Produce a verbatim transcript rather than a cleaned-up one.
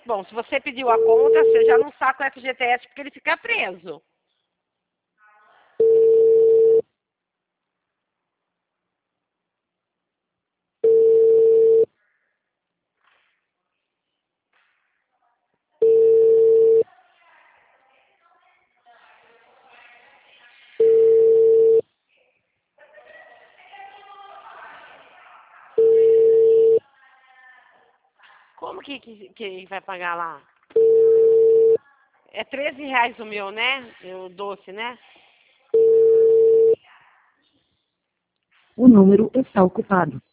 Bom, se você pediu a conta, você já não saca o F G T S porque ele fica preso. Como que, que, que vai pagar lá? É treze reais o meu, né? O doce, né? O número está ocupado.